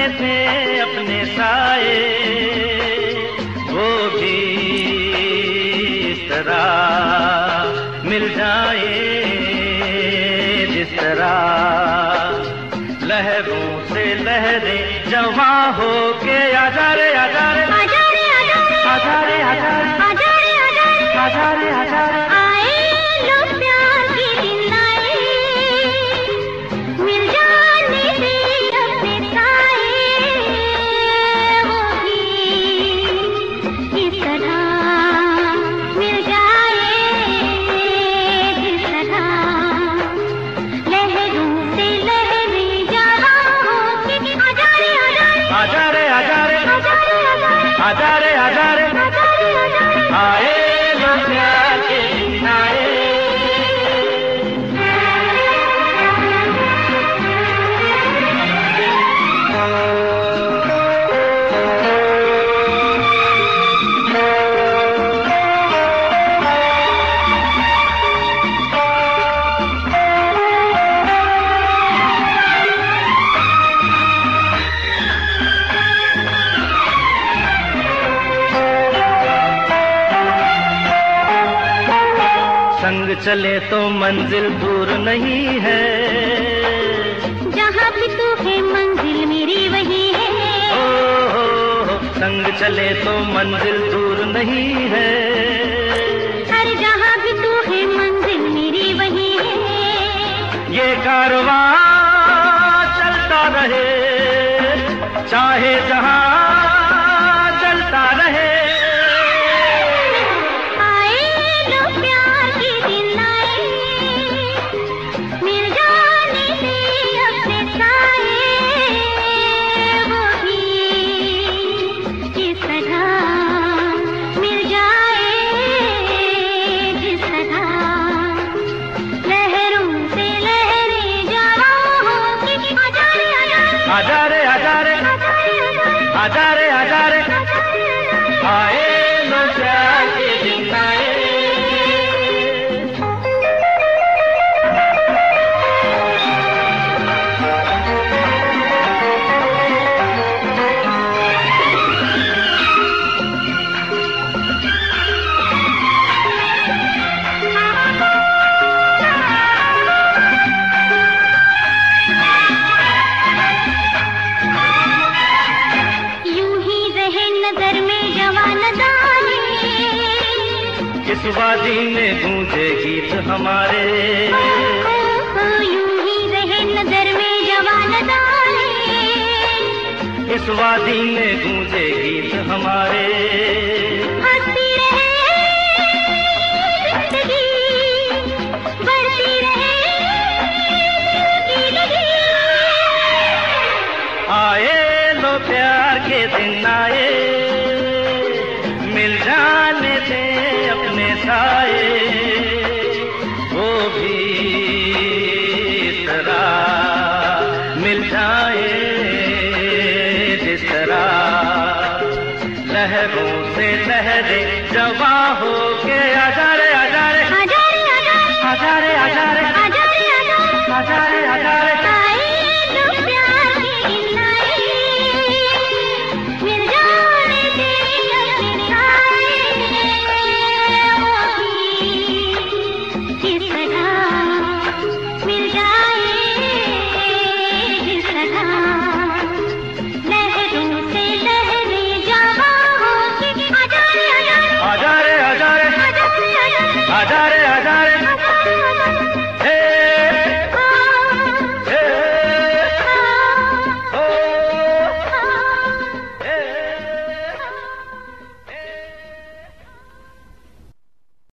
जाने थे अपने साए, वो भी इस तरह मिल जाए जिस तरह लहरों से लहरें जवां हो के आजा रे आजा रे आजा रे आजा रे आजा रे आजा रे आजा रे आजा रे आए लो प्यार के दिन आए, मिल जाने से अपने साए, वो भी इस तरह मिल जाए जिस तरह लहरों से लहरें जवां हो के आजा रे आजा रे आजा रे आजा रे आजा रे आजा रे आए लो प्यार के दिन आए। संग चले तो मंजिल दूर नहीं है, जहाँ भी तू है मंजिल मेरी वही है। ओ संग चले तो मंजिल दूर नहीं है, हर जहाँ भी तू है मंजिल मेरी वही है। ये कारवां चलता रहे चाहे जहाँ चलता रहे। आजा रे आजा रे आजा रे आजा रे आए लो प्यार के दिन आए। इस वादी में गूंजे गीत हमारे, यूं ही रहे नजर में जवान दाने। इस वादी में गूंजे गीत हमारे, हंसती रहे जिंदगी, बढ़ती रहे जिंदगी। आए लो प्यार के दिन आए, मिल जाने थे अपने साए, वो भी इस तरह मिल जाए जिस तरह लहरों से लहरें जवां हो